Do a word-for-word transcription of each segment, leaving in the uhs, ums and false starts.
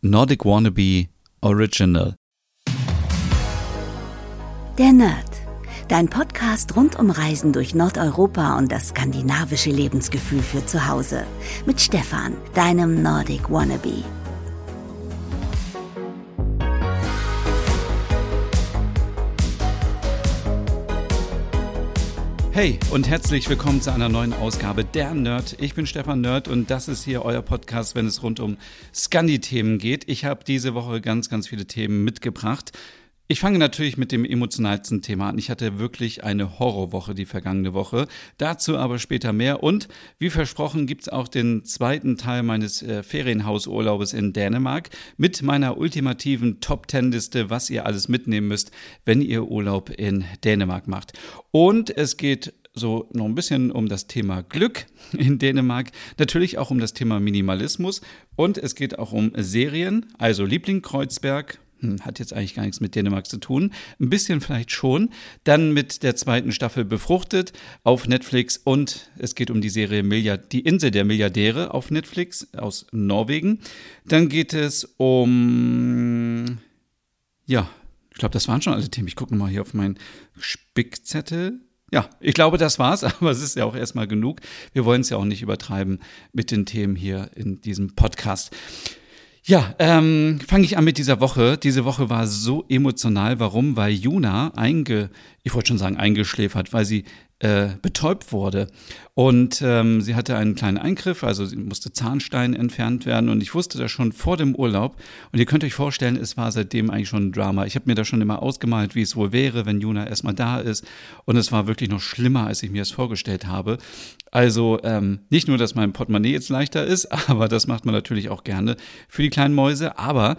Nordic Wannabe Original. Der Nerd. Dein Podcast rund um Reisen durch Nordeuropa und das skandinavische Lebensgefühl für zu Hause. Mit Stefan, deinem Nordic Wannabe. Hey und herzlich willkommen zu einer neuen Ausgabe der Nerd. Ich bin Stefan Nerd und das ist hier euer Podcast, wenn es rund um Scandi-Themen geht. Ich habe diese Woche ganz, ganz viele Themen mitgebracht. Ich fange natürlich mit dem emotionalsten Thema an. Ich hatte wirklich eine Horrorwoche die vergangene Woche. Dazu aber später mehr. Und wie versprochen gibt es auch den zweiten Teil meines äh, Ferienhausurlaubes in Dänemark mit meiner ultimativen Top zehn Liste, was ihr alles mitnehmen müsst, wenn ihr Urlaub in Dänemark macht. Und es geht so noch ein bisschen um das Thema Glück in Dänemark, natürlich auch um das Thema Minimalismus und es geht auch um Serien, also Liebling Kreuzberg. Hat jetzt eigentlich gar nichts mit Dänemark zu tun. Ein bisschen vielleicht schon. Dann mit der zweiten Staffel Befruchtet auf Netflix. Und es geht um die Serie Milliard- Die Insel der Milliardäre auf Netflix aus Norwegen. Dann geht es um, ja, ich glaube, das waren schon alle Themen. Ich gucke nochmal hier auf meinen Spickzettel. Ja, ich glaube, das war's, aber es ist ja auch erstmal genug. Wir wollen es ja auch nicht übertreiben mit den Themen hier in diesem Podcast. Ja, ähm, fange ich an mit dieser Woche. Diese Woche war so emotional. Warum? Weil Juna einge, ich wollte schon sagen eingeschläfert, weil sie äh, betäubt wurde. Und ähm, sie hatte einen kleinen Eingriff, also sie musste Zahnstein entfernt werden. Und ich wusste das schon vor dem Urlaub. Und ihr könnt euch vorstellen, es war seitdem eigentlich schon ein Drama. Ich habe mir da schon immer ausgemalt, wie es wohl wäre, wenn Juna erstmal da ist. Und es war wirklich noch schlimmer, als ich mir es vorgestellt habe. Also ähm, nicht nur, dass mein Portemonnaie jetzt leichter ist, aber das macht man natürlich auch gerne für die kleinen Mäuse. Aber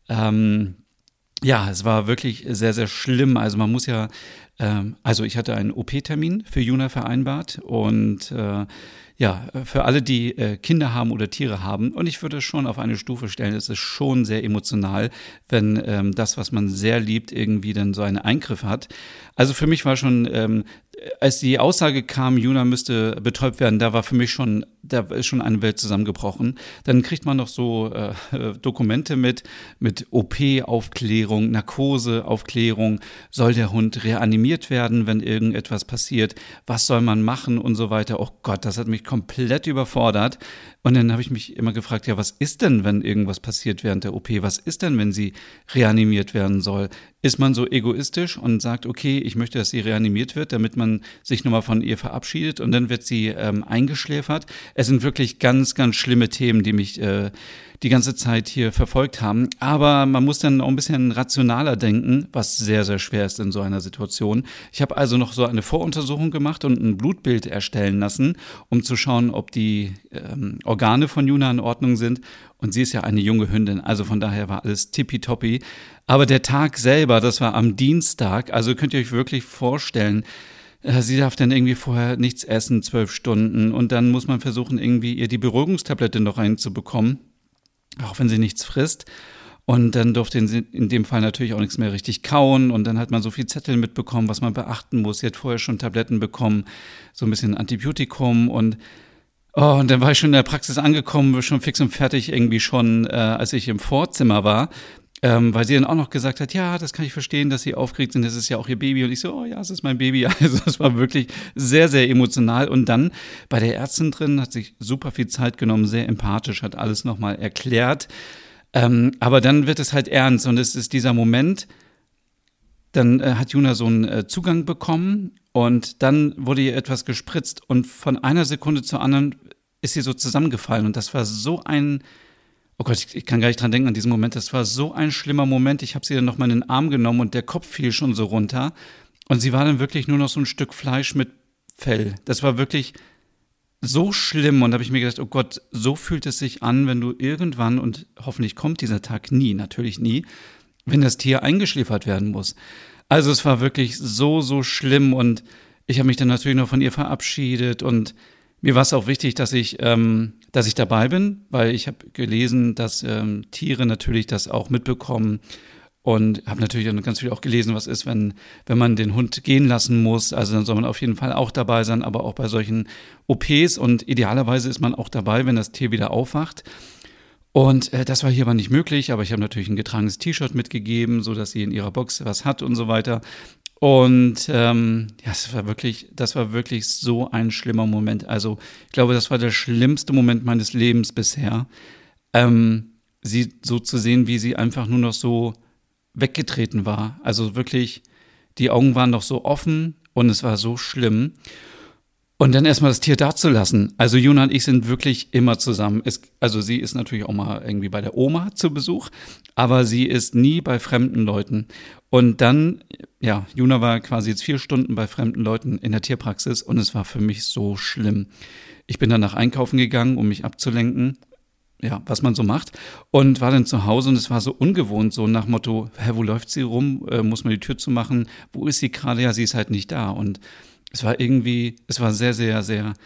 ähm, ja, es war wirklich sehr, sehr schlimm. Also man muss ja, ähm, also ich hatte einen O P-Termin für Juna vereinbart und äh, ja, für alle, die äh, Kinder haben oder Tiere haben. Und ich würde es schon auf eine Stufe stellen, es ist schon sehr emotional, wenn ähm, das, was man sehr liebt, irgendwie dann so einen Eingriff hat. Also für mich war schon, ähm, als die Aussage kam, Juna müsste betäubt werden, da war für mich schon, da ist schon eine Welt zusammengebrochen. Dann kriegt man noch so äh, Dokumente mit, mit O P-Aufklärung, Narkose-Aufklärung. Soll der Hund reanimiert werden, wenn irgendetwas passiert? Was soll man machen und so weiter? Oh Gott, das hat mich komplett überfordert. Und dann habe ich mich immer gefragt, ja, was ist denn, wenn irgendwas passiert während der O P? Was ist denn, wenn sie reanimiert werden soll? Ist man so egoistisch und sagt, okay, ich möchte, dass sie reanimiert wird, damit man sich nochmal von ihr verabschiedet und dann wird sie ähm, eingeschläfert? Es sind wirklich ganz, ganz schlimme Themen, die mich äh, die ganze Zeit hier verfolgt haben. Aber man muss dann auch ein bisschen rationaler denken, was sehr, sehr schwer ist in so einer Situation. Ich habe also noch so eine Voruntersuchung gemacht und ein Blutbild erstellen lassen, um zu schauen, ob die ähm, Organe von Juna in Ordnung sind. Und sie ist ja eine junge Hündin, also von daher war alles tippitoppi. Aber der Tag selber, das war am Dienstag, also könnt ihr euch wirklich vorstellen, sie darf dann irgendwie vorher nichts essen, zwölf Stunden. Und dann muss man versuchen, irgendwie ihr die Beruhigungstablette noch reinzubekommen, auch wenn sie nichts frisst. Und dann durfte sie in dem Fall natürlich auch nichts mehr richtig kauen. Und dann hat man so viel Zettel mitbekommen, was man beachten muss. Sie hat vorher schon Tabletten bekommen, so ein bisschen Antibiotikum und Oh, und dann war ich schon in der Praxis angekommen, schon fix und fertig irgendwie schon, äh, als ich im Vorzimmer war, ähm, weil sie dann auch noch gesagt hat, ja, das kann ich verstehen, dass sie aufgeregt sind, das ist ja auch ihr Baby. Und ich so, oh ja, es ist mein Baby. Also es war wirklich sehr, sehr emotional. Und dann bei der Ärztin drin hat sich super viel Zeit genommen, sehr empathisch, hat alles nochmal erklärt. Ähm, aber dann wird es halt ernst und es ist dieser Moment, dann äh, hat Juna so einen äh, Zugang bekommen und dann wurde ihr etwas gespritzt und von einer Sekunde zur anderen ist sie so zusammengefallen und das war so ein, oh Gott, ich, ich kann gar nicht dran denken an diesen Moment, das war so ein schlimmer Moment. Ich habe sie dann nochmal in den Arm genommen und der Kopf fiel schon so runter und sie war dann wirklich nur noch so ein Stück Fleisch mit Fell. Das war wirklich so schlimm und da habe ich mir gedacht, oh Gott, so fühlt es sich an, wenn du irgendwann, und hoffentlich kommt dieser Tag nie, natürlich nie, wenn das Tier eingeschläfert werden muss. Also es war wirklich so, so schlimm und ich habe mich dann natürlich noch von ihr verabschiedet und mir war es auch wichtig, dass ich, ähm, dass ich dabei bin, weil ich habe gelesen, dass ähm, Tiere natürlich das auch mitbekommen und habe natürlich dann ganz viel auch gelesen, was ist, wenn, wenn man den Hund gehen lassen muss. Also dann soll man auf jeden Fall auch dabei sein, aber auch bei solchen O Ps und idealerweise ist man auch dabei, wenn das Tier wieder aufwacht. Und äh, das war hier aber nicht möglich, aber ich habe natürlich ein getragenes T-Shirt mitgegeben, so dass sie in ihrer Box was hat und so weiter. Und ähm, ja, es war wirklich, das war wirklich so ein schlimmer Moment. Also ich glaube, das war der schlimmste Moment meines Lebens bisher, ähm, sie so zu sehen, wie sie einfach nur noch so weggetreten war. Also wirklich, die Augen waren noch so offen und es war so schlimm. Und dann erstmal das Tier dazulassen. Also Juna und ich sind wirklich immer zusammen. Es, also sie ist natürlich auch mal irgendwie bei der Oma zu Besuch, aber sie ist nie bei fremden Leuten. Und dann, ja, Juna war quasi jetzt vier Stunden bei fremden Leuten in der Tierpraxis und es war für mich so schlimm. Ich bin dann nach einkaufen gegangen, um mich abzulenken. Ja, was man so macht. Und war dann zu Hause und es war so ungewohnt, so nach Motto, hä, wo läuft sie rum? Äh, muss man die Tür zumachen? Wo ist sie gerade? Ja, sie ist halt nicht da. Und es war irgendwie, es war sehr, sehr, sehr,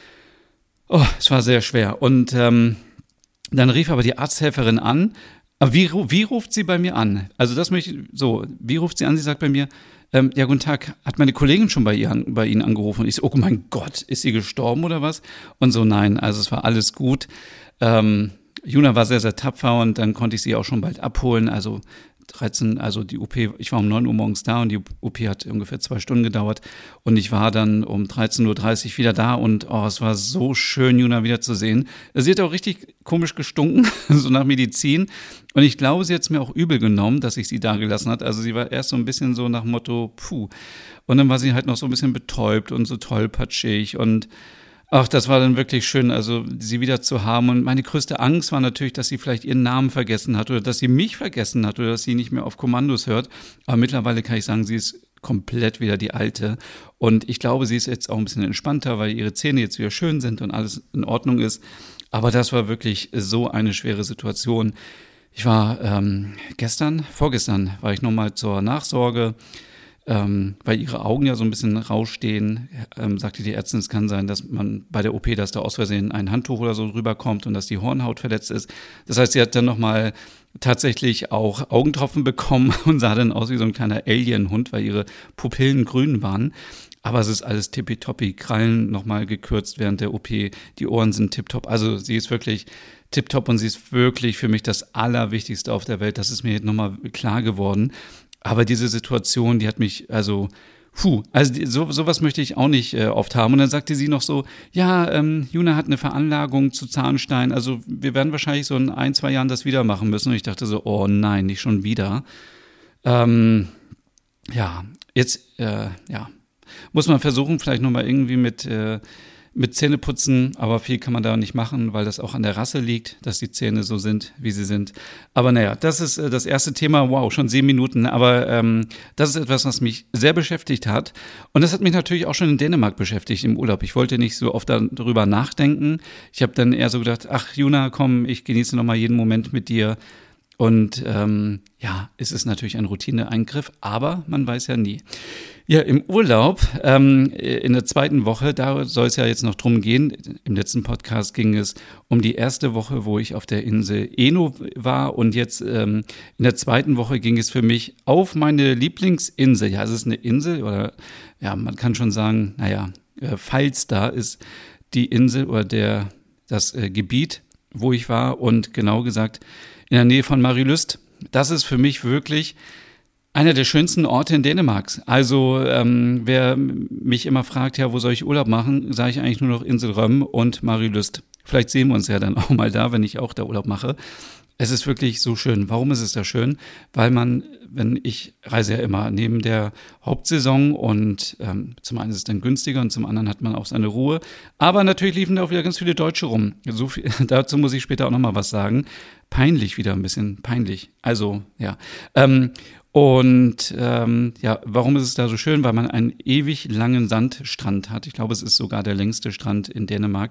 oh, es war sehr schwer. Und ähm, dann rief aber die Arzthelferin an. Aber wie, wie ruft sie bei mir an? Also das möchte ich, so, wie ruft sie an? Sie sagt bei mir, ähm, ja, guten Tag, hat meine Kollegin schon bei, ihr, bei Ihnen angerufen? Und ich so, oh mein Gott, ist sie gestorben oder was? Und so, nein, also es war alles gut. Ähm, Juna war sehr, sehr tapfer und dann konnte ich sie auch schon bald abholen. Also dreizehn, also die O P, ich war um neun Uhr morgens da und die O P hat ungefähr zwei Stunden gedauert und ich war dann um dreizehn Uhr dreißig wieder da und oh, es war so schön, Juna wieder zu sehen. Sie hat auch richtig komisch gestunken, so nach Medizin und ich glaube, sie hat es mir auch übel genommen, dass ich sie da gelassen hat. Also sie war erst so ein bisschen so nach Motto, puh. Und dann war sie halt noch so ein bisschen betäubt und so tollpatschig und ach, das war dann wirklich schön, also sie wieder zu haben. Und meine größte Angst war natürlich, dass sie vielleicht ihren Namen vergessen hat oder dass sie mich vergessen hat oder dass sie nicht mehr auf Kommandos hört. Aber mittlerweile kann ich sagen, sie ist komplett wieder die Alte. Und ich glaube, sie ist jetzt auch ein bisschen entspannter, weil ihre Zähne jetzt wieder schön sind und alles in Ordnung ist. Aber das war wirklich so eine schwere Situation. Ich war ähm, gestern, vorgestern, war ich nochmal zur Nachsorge. Ähm, weil ihre Augen ja so ein bisschen rausstehen, ähm, sagte die Ärztin, es kann sein, dass man bei der O P, dass da aus Versehen ein Handtuch oder so rüberkommt und dass die Hornhaut verletzt ist. Das heißt, sie hat dann nochmal tatsächlich auch Augentropfen bekommen und sah dann aus wie so ein kleiner Alienhund, weil ihre Pupillen grün waren. Aber es ist alles tippitoppi, Krallen nochmal gekürzt während der O P, die Ohren sind tipptopp. Also sie ist wirklich tipptopp und sie ist wirklich für mich das Allerwichtigste auf der Welt. Das ist mir jetzt nochmal klar geworden. Aber diese Situation, die hat mich, also, puh, also die, so, sowas möchte ich auch nicht äh, oft haben. Und dann sagte sie noch so, ja, ähm, Juna hat eine Veranlagung zu Zahnstein, also wir werden wahrscheinlich so in ein, zwei Jahren das wieder machen müssen. Und ich dachte so, oh nein, nicht schon wieder. Ähm, ja, jetzt, äh, ja, muss man versuchen, vielleicht nochmal irgendwie mit, äh, mit Zähneputzen, aber viel kann man da nicht machen, weil das auch an der Rasse liegt, dass die Zähne so sind, wie sie sind. Aber naja, das ist äh, das erste Thema. Wow, schon sieben Minuten. Aber ähm, das ist etwas, was mich sehr beschäftigt hat. Und das hat mich natürlich auch schon in Dänemark beschäftigt im Urlaub. Ich wollte nicht so oft darüber nachdenken. Ich habe dann eher so gedacht, ach Juna, komm, ich genieße nochmal jeden Moment mit dir. Und ähm, ja, es ist natürlich ein Routineeingriff, aber man weiß ja nie. Ja, im Urlaub, ähm, in der zweiten Woche, da soll es ja jetzt noch drum gehen. Im letzten Podcast ging es um die erste Woche, wo ich auf der Insel Eno war. Und jetzt ähm, in der zweiten Woche ging es für mich auf meine Lieblingsinsel. Ja, es ist eine Insel oder ja, man kann schon sagen, naja, äh, Falster ist die Insel oder der das äh, Gebiet, wo ich war. Und genau gesagt, in der Nähe von Marielyst. Das ist für mich wirklich einer der schönsten Orte in Dänemark. Also ähm, wer mich immer fragt, ja, wo soll ich Urlaub machen, sage ich eigentlich nur noch Insel Rømø und Marielyst. Vielleicht sehen wir uns ja dann auch mal da, wenn ich auch da Urlaub mache. Es ist wirklich so schön. Warum ist es da schön? Weil man, wenn ich reise ja immer neben der Hauptsaison und ähm, zum einen ist es dann günstiger und zum anderen hat man auch seine Ruhe. Aber natürlich liefen da auch wieder ganz viele Deutsche rum. So viel, dazu muss ich später auch nochmal was sagen. Peinlich wieder, ein bisschen peinlich. Also, ja. Ähm, und ähm, ja, warum ist es da so schön? Weil man einen ewig langen Sandstrand hat. Ich glaube, es ist sogar der längste Strand in Dänemark.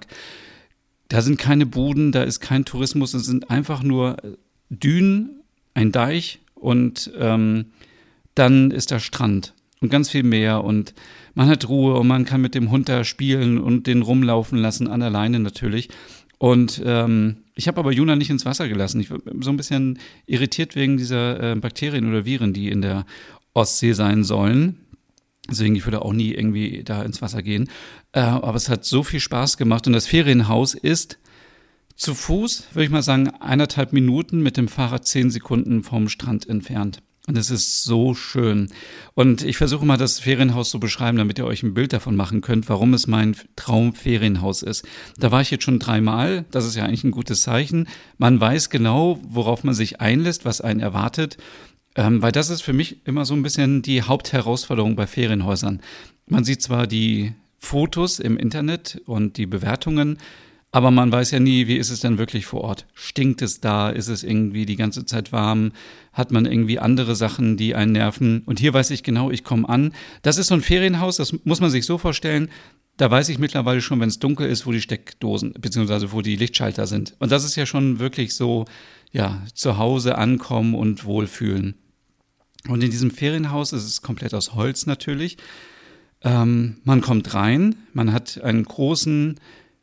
Da sind keine Buden, da ist kein Tourismus, es sind einfach nur Dünen, ein Deich und ähm, dann ist der Strand und ganz viel Meer und man hat Ruhe und man kann mit dem Hund da spielen und den rumlaufen lassen, an der Leine natürlich. Und ähm, ich habe aber Juna nicht ins Wasser gelassen. Ich war so ein bisschen irritiert wegen dieser äh, Bakterien oder Viren, die in der Ostsee sein sollen. Deswegen, ich würde auch nie irgendwie da ins Wasser gehen. Äh, aber es hat so viel Spaß gemacht. Und das Ferienhaus ist Zu Fuß würde ich mal sagen, eineinhalb Minuten, mit dem Fahrrad zehn Sekunden vom Strand entfernt. Und es ist so schön. Und ich versuche mal, das Ferienhaus zu beschreiben, damit ihr euch ein Bild davon machen könnt, warum es mein Traumferienhaus ist. Da war ich jetzt schon dreimal. Das ist ja eigentlich ein gutes Zeichen. Man weiß genau, worauf man sich einlässt, was einen erwartet. Ähm, weil das ist für mich immer so ein bisschen die Hauptherausforderung bei Ferienhäusern. Man sieht zwar die Fotos im Internet und die Bewertungen, aber man weiß ja nie, wie ist es denn wirklich vor Ort? Stinkt es da? Ist es irgendwie die ganze Zeit warm? Hat man irgendwie andere Sachen, die einen nerven? Und hier weiß ich genau, ich komme an. Das ist so ein Ferienhaus, das muss man sich so vorstellen. Da weiß ich mittlerweile schon, wenn es dunkel ist, wo die Steckdosen beziehungsweise wo die Lichtschalter sind. Und das ist ja schon wirklich so, ja, zu Hause ankommen und wohlfühlen. Und in diesem Ferienhaus ist es komplett aus Holz natürlich. Ähm, man kommt rein, man hat einen großen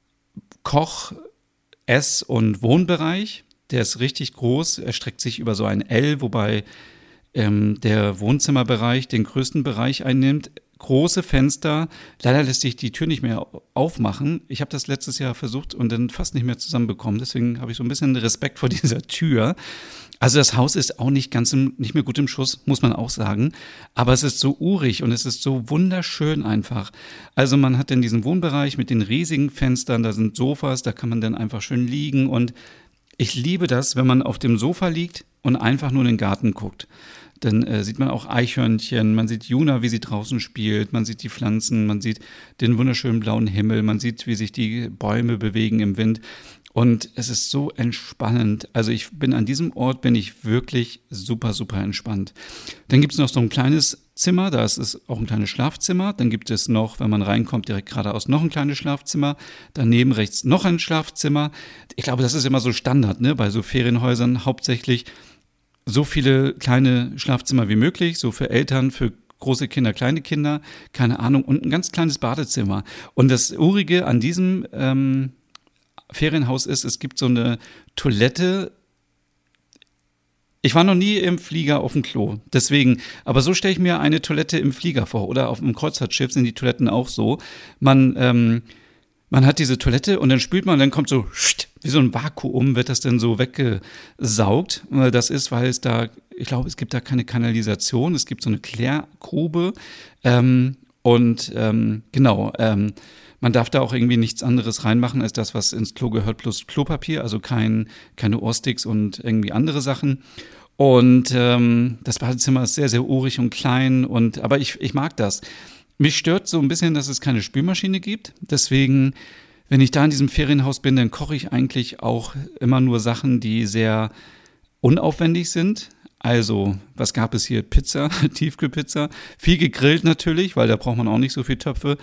Koch-, Ess- und Wohnbereich, der ist richtig groß, er streckt sich über so ein L, wobei ähm, der Wohnzimmerbereich den größten Bereich einnimmt. Große Fenster, leider lässt sich die Tür nicht mehr aufmachen. Ich habe das letztes Jahr versucht und dann fast nicht mehr zusammenbekommen, deswegen habe ich so ein bisschen Respekt vor dieser Tür. Also das Haus ist auch nicht ganz im, nicht mehr gut im Schuss, muss man auch sagen. Aber es ist so urig und es ist so wunderschön einfach. Also man hat dann diesen Wohnbereich mit den riesigen Fenstern, da sind Sofas, da kann man dann einfach schön liegen. Und ich liebe das, wenn man auf dem Sofa liegt und einfach nur in den Garten guckt. Dann äh, sieht man auch Eichhörnchen, man sieht Juna, wie sie draußen spielt, man sieht die Pflanzen, man sieht den wunderschönen blauen Himmel, man sieht, wie sich die Bäume bewegen im Wind. Und es ist so entspannend. Also ich bin an diesem Ort, bin ich wirklich super, super entspannt. Dann gibt es noch so ein kleines Zimmer, da ist es auch ein kleines Schlafzimmer. Dann gibt es noch, wenn man reinkommt, direkt geradeaus noch ein kleines Schlafzimmer. Daneben rechts noch ein Schlafzimmer. Ich glaube, das ist immer so Standard, ne, bei so Ferienhäusern. Hauptsächlich so viele kleine Schlafzimmer wie möglich, so für Eltern, für große Kinder, kleine Kinder, keine Ahnung. Und ein ganz kleines Badezimmer. Und das Urige an diesem ähm, Ferienhaus ist, es gibt so eine Toilette. Ich war noch nie im Flieger auf dem Klo, deswegen, aber so stelle ich mir eine Toilette im Flieger vor oder auf einem Kreuzfahrtschiff sind die Toiletten auch so. Man, ähm, man hat diese Toilette und dann spült man und dann kommt so, wie so ein Vakuum, wird das dann so weggesaugt. Das ist, weil es da, ich glaube, es gibt da keine Kanalisation, es gibt so eine Klärgrube ähm, und ähm, genau, ähm, man darf da auch irgendwie nichts anderes reinmachen als das, was ins Klo gehört, plus Klopapier, also kein, keine Ohrsticks und irgendwie andere Sachen. Und ähm, das Badezimmer ist sehr, sehr urig und klein, und aber ich, ich mag das. Mich stört so ein bisschen, dass es keine Spülmaschine gibt. Deswegen, wenn ich da in diesem Ferienhaus bin, dann koche ich eigentlich auch immer nur Sachen, die sehr unaufwendig sind. Also, was gab es hier? Pizza, Tiefkühlpizza, viel gegrillt natürlich, weil da braucht man auch nicht so viel Töpfe.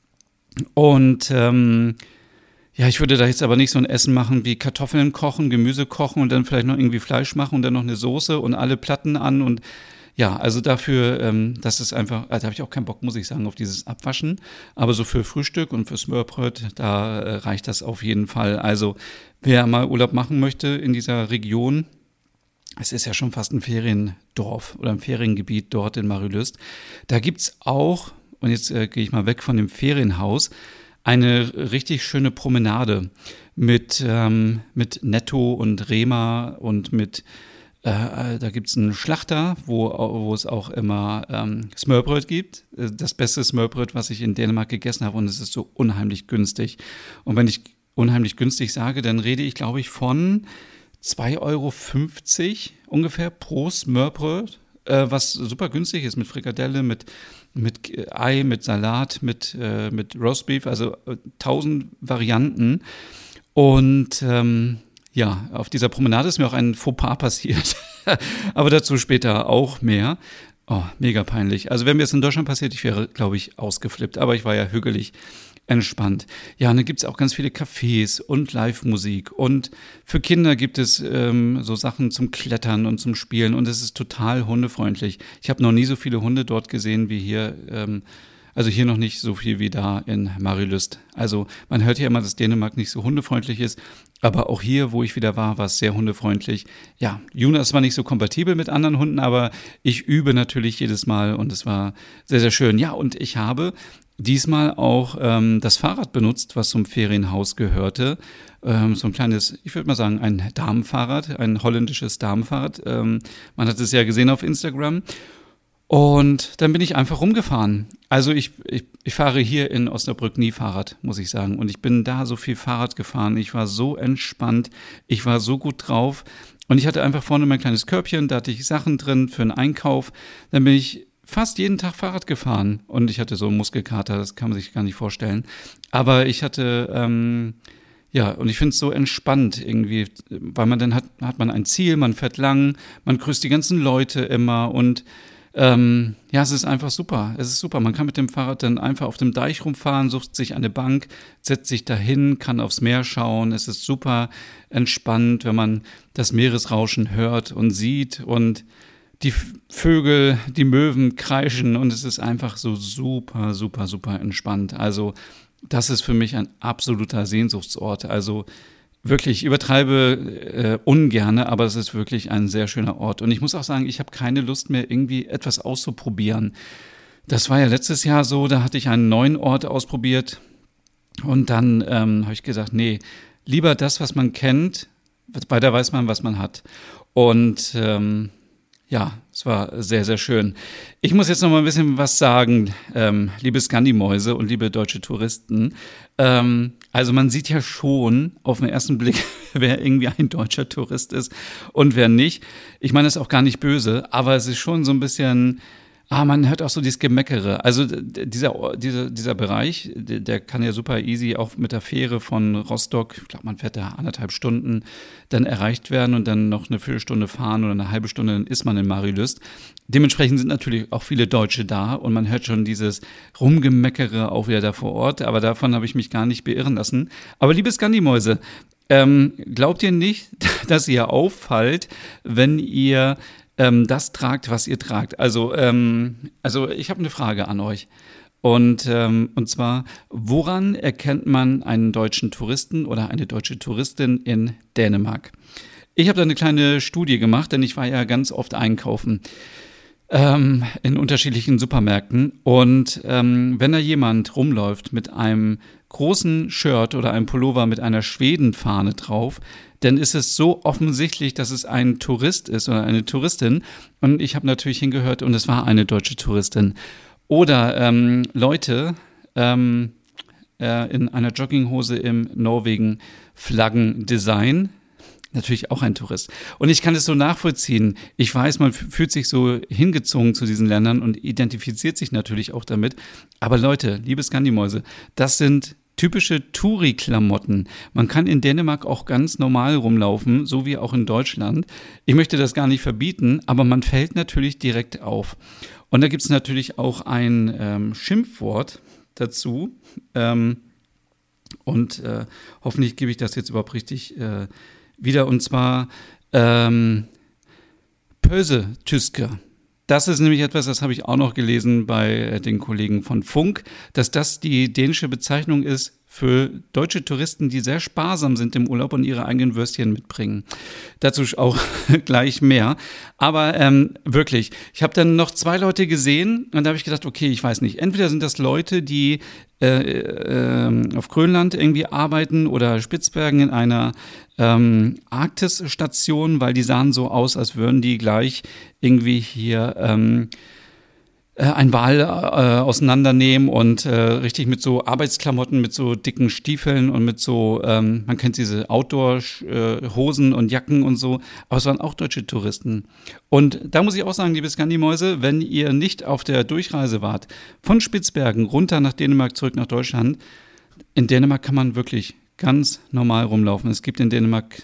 Und ähm, ja, ich würde da jetzt aber nicht so ein Essen machen wie Kartoffeln kochen, Gemüse kochen und dann vielleicht noch irgendwie Fleisch machen und dann noch eine Soße und alle Platten an. Und ja, also dafür, ähm, das ist einfach, also da habe ich auch keinen Bock, muss ich sagen, auf dieses Abwaschen. Aber so für Frühstück und für Smørbrød, da äh, reicht das auf jeden Fall. Also wer mal Urlaub machen möchte in dieser Region, es ist ja schon fast ein Feriendorf oder ein Feriengebiet dort in Marylyst, da gibt's auch, und jetzt äh, gehe ich mal weg von dem Ferienhaus, eine richtig schöne Promenade mit, ähm, mit Netto und Rema und mit, äh, da gibt es einen Schlachter, wo, wo es auch immer ähm, Smørbrød gibt. Das beste Smørbrød, was ich in Dänemark gegessen habe, und es ist so unheimlich günstig. Und wenn ich unheimlich günstig sage, dann rede ich, glaube ich, von zwei Euro fünfzig ungefähr pro Smørbrød, äh, was super günstig ist mit Frikadelle, mit mit Ei, mit Salat, mit, äh, mit Roastbeef, also äh, tausend Varianten. Und ähm, ja, auf dieser Promenade ist mir auch ein Fauxpas passiert. Aber dazu später auch mehr. Oh, mega peinlich. Also wenn mir das in Deutschland passiert, ich wäre, glaube ich, ausgeflippt. Aber ich war ja hügelig entspannt. Ja, und dann gibt es auch ganz viele Cafés und Live-Musik. Und für Kinder gibt es ähm, so Sachen zum Klettern und zum Spielen. Und es ist total hundefreundlich. Ich habe noch nie so viele Hunde dort gesehen wie hier. Ähm, also hier noch nicht so viel wie da in Marylyst. Also man hört ja immer, dass Dänemark nicht so hundefreundlich ist. Aber auch hier, wo ich wieder war, war es sehr hundefreundlich. Ja, Juna ist zwar nicht so kompatibel mit anderen Hunden, aber ich übe natürlich jedes Mal und es war sehr, sehr schön. Ja, und ich habe diesmal auch ähm, das Fahrrad benutzt, was zum Ferienhaus gehörte. Ähm, so ein kleines, ich würde mal sagen, ein Damenfahrrad, ein holländisches Damenfahrrad. Ähm, man hat es ja gesehen auf Instagram. Und dann bin ich einfach rumgefahren. Also ich, ich, ich fahre hier in Osnabrück nie Fahrrad, muss ich sagen. Und ich bin da so viel Fahrrad gefahren. Ich war so entspannt. Ich war so gut drauf. Und ich hatte einfach vorne mein kleines Körbchen. Da hatte ich Sachen drin für einen Einkauf. Dann bin ich fast jeden Tag Fahrrad gefahren. Und ich hatte so einen Muskelkater, das kann man sich gar nicht vorstellen. Aber ich hatte... Ähm, Ja, und ich finde es so entspannt irgendwie, weil man dann hat, hat man ein Ziel, man fährt lang, man grüßt die ganzen Leute immer und ähm, ja, es ist einfach super. Es ist super. Man kann mit dem Fahrrad dann einfach auf dem Deich rumfahren, sucht sich eine Bank, setzt sich dahin, kann aufs Meer schauen. Es ist super entspannt, wenn man das Meeresrauschen hört und sieht und die Vögel, die Möwen kreischen und es ist einfach so super, super, super entspannt. Also das ist für mich ein absoluter Sehnsuchtsort. Also wirklich, ich übertreibe äh, ungerne, aber es ist wirklich ein sehr schöner Ort. Und ich muss auch sagen, ich habe keine Lust mehr, irgendwie etwas auszuprobieren. Das war ja letztes Jahr so, da hatte ich einen neuen Ort ausprobiert und dann ähm, habe ich gesagt, nee, lieber das, was man kennt, weil da weiß man, was man hat. Und ähm, ja, es war sehr, sehr schön. Ich muss jetzt noch mal ein bisschen was sagen, ähm, liebe Scandi-Mäuse und liebe deutsche Touristen. Ähm, also man sieht ja schon auf den ersten Blick, wer irgendwie ein deutscher Tourist ist und wer nicht. Ich meine, das ist auch gar nicht böse, aber es ist schon so ein bisschen... Ah, man hört auch so dieses Gemeckere. Also dieser, dieser, dieser Bereich, der, der kann ja super easy auch mit der Fähre von Rostock, ich glaube, man fährt da anderthalb Stunden, dann erreicht werden und dann noch eine Viertelstunde fahren oder eine halbe Stunde, dann ist man in Marilust. Dementsprechend sind natürlich auch viele Deutsche da und man hört schon dieses Rumgemeckere auch wieder da vor Ort, aber davon habe ich mich gar nicht beirren lassen. Aber liebe Scandi-Mäuse, ähm, glaubt ihr nicht, dass ihr auffallt, wenn ihr Ähm, das tragt, was ihr tragt. Also, ähm, also ich habe eine Frage an euch. Und, ähm, und zwar, woran erkennt man einen deutschen Touristen oder eine deutsche Touristin in Dänemark? Ich habe da eine kleine Studie gemacht, denn ich war ja ganz oft einkaufen ähm, in unterschiedlichen Supermärkten. Und ähm, wenn da jemand rumläuft mit einem großen Shirt oder einem Pullover mit einer Schwedenfahne drauf, dann ist es so offensichtlich, dass es ein Tourist ist oder eine Touristin. Und ich habe natürlich hingehört und es war eine deutsche Touristin. Oder ähm, Leute ähm, äh, in einer Jogginghose im Norwegen-Flaggen-Design. Natürlich auch ein Tourist. Und ich kann es so nachvollziehen. Ich weiß, man fühlt sich so hingezogen zu diesen Ländern und identifiziert sich natürlich auch damit. Aber Leute, liebe Scandi-Mäuse, das sind typische Touri-Klamotten. Man kann in Dänemark auch ganz normal rumlaufen, so wie auch in Deutschland. Ich möchte das gar nicht verbieten, aber man fällt natürlich direkt auf. Und da gibt es natürlich auch ein ähm, Schimpfwort dazu. Ähm, und äh, hoffentlich gebe ich das jetzt überhaupt richtig äh, wieder. Und zwar ähm, Pöse-Tysker. Das ist nämlich etwas, das habe ich auch noch gelesen bei den Kollegen von Funk, dass das die dänische Bezeichnung ist für deutsche Touristen, die sehr sparsam sind im Urlaub und ihre eigenen Würstchen mitbringen. Dazu auch gleich mehr. Aber ähm, wirklich, ich habe dann noch zwei Leute gesehen und da habe ich gedacht, okay, ich weiß nicht. Entweder sind das Leute, die äh, äh, auf Grönland irgendwie arbeiten oder Spitzbergen in einer ähm, Arktis-Station, weil die sahen so aus, als würden die gleich irgendwie hier ähm, ein Wal äh, auseinandernehmen und äh, richtig mit so Arbeitsklamotten, mit so dicken Stiefeln und mit so, ähm, man kennt diese Outdoor-Hosen und Jacken und so, aber es waren auch deutsche Touristen. Und da muss ich auch sagen, liebe Scandi-Mäuse, wenn ihr nicht auf der Durchreise wart, von Spitzbergen runter nach Dänemark, zurück nach Deutschland, in Dänemark kann man wirklich ganz normal rumlaufen. Es gibt in Dänemark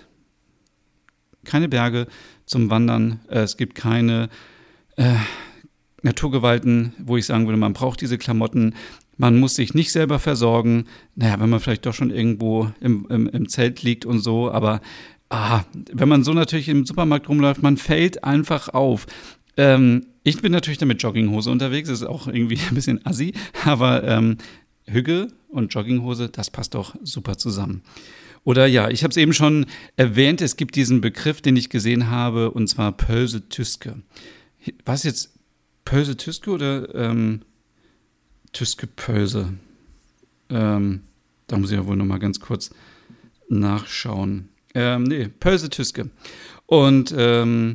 keine Berge zum Wandern, äh, es gibt keine äh, Naturgewalten, wo ich sagen würde, man braucht diese Klamotten, man muss sich nicht selber versorgen, naja, wenn man vielleicht doch schon irgendwo im, im, im Zelt liegt und so, aber ah, wenn man so natürlich im Supermarkt rumläuft, man fällt einfach auf. Ähm, ich bin natürlich dann mit Jogginghose unterwegs, das ist auch irgendwie ein bisschen assi, aber ähm, Hügge und Jogginghose, das passt doch super zusammen. Oder ja, ich habe es eben schon erwähnt, es gibt diesen Begriff, den ich gesehen habe, und zwar Pöse-Tyske. Was jetzt Pöse-Tyske oder ähm, Tyske Pölse. Ähm, da muss ich ja wohl nochmal ganz kurz nachschauen. Ähm, nee, Pölse Tyske. Und ähm,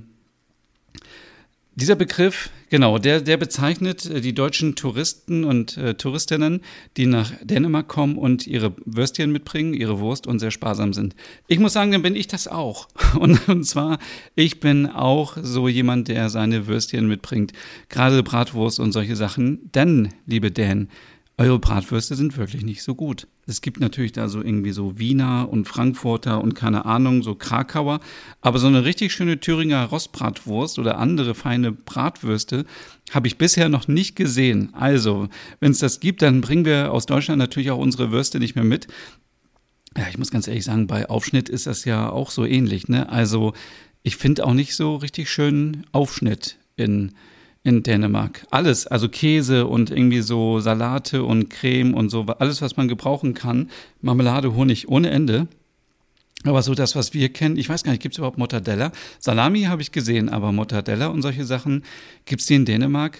dieser Begriff, genau, der, der bezeichnet die deutschen Touristen und äh, Touristinnen, die nach Dänemark kommen und ihre Würstchen mitbringen, ihre Wurst und sehr sparsam sind. Ich muss sagen, dann bin ich das auch. Und, und zwar, ich bin auch so jemand, der seine Würstchen mitbringt. Gerade Bratwurst und solche Sachen. Denn, liebe Dänen, eure Bratwürste sind wirklich nicht so gut. Es gibt natürlich da so irgendwie so Wiener und Frankfurter und keine Ahnung, so Krakauer. Aber so eine richtig schöne Thüringer Rostbratwurst oder andere feine Bratwürste habe ich bisher noch nicht gesehen. Also, wenn es das gibt, dann bringen wir aus Deutschland natürlich auch unsere Würste nicht mehr mit. Ja, ich muss ganz ehrlich sagen, bei Aufschnitt ist das ja auch so ähnlich, ne? Also, ich finde auch nicht so richtig schön Aufschnitt in In Dänemark. Alles, also Käse und irgendwie so Salate und Creme und so, alles, was man gebrauchen kann. Marmelade, Honig ohne Ende. Aber so das, was wir kennen, ich weiß gar nicht, gibt es überhaupt Mortadella? Salami habe ich gesehen, aber Mortadella und solche Sachen, gibt es die in Dänemark?